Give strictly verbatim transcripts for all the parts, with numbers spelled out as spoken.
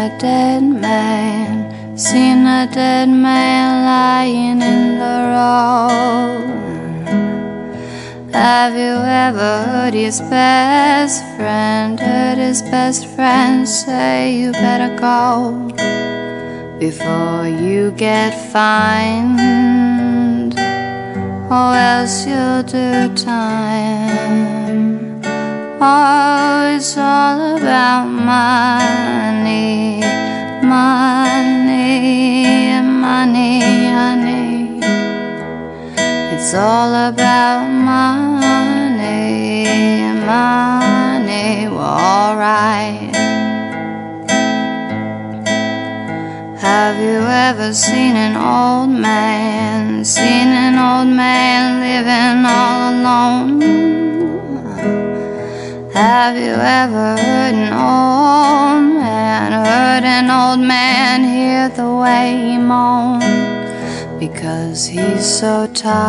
a dead man, seen a dead man lying in the road. Have you ever heard his best friend, heard his best friend say you better go before you get fined, or else you'll do time? Oh, it's all about money, money, money, honey. It's all about money, money. Well, alright. Have you ever seen an old man, seen an old man living all alone? Have you ever heard an old man, heard an old man hear the way he moans because he's so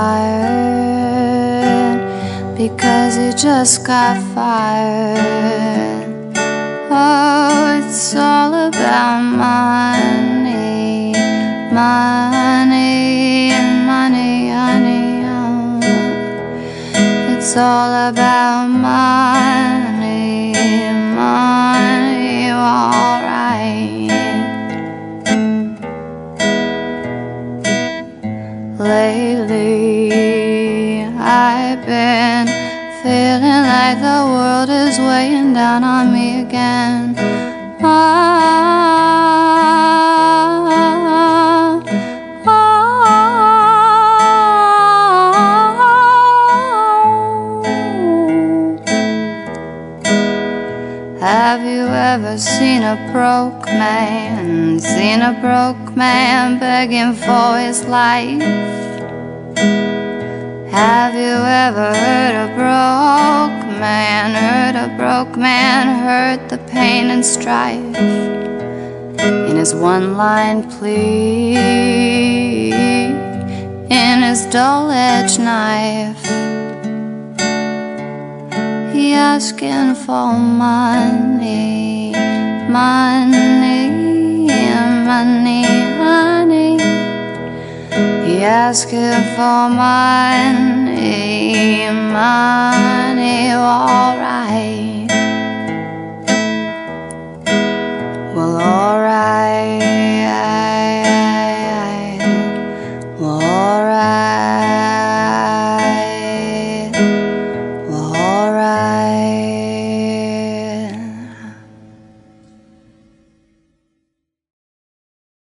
tired, because he just got fired? Oh, it's all about money, money, money, honey. Oh, it's all about money, money. Alright. Lately, I've been feeling like the world is weighing down on me again. Ah, ah, ah. Have you ever seen a broke man, seen a broke man begging for his life? Have you ever heard a broke man, heard a broke man, heard the pain and strife in his one-line plea, in his dull-edged knife? He asking for money, money, money, honey. He asking for money, money, alright.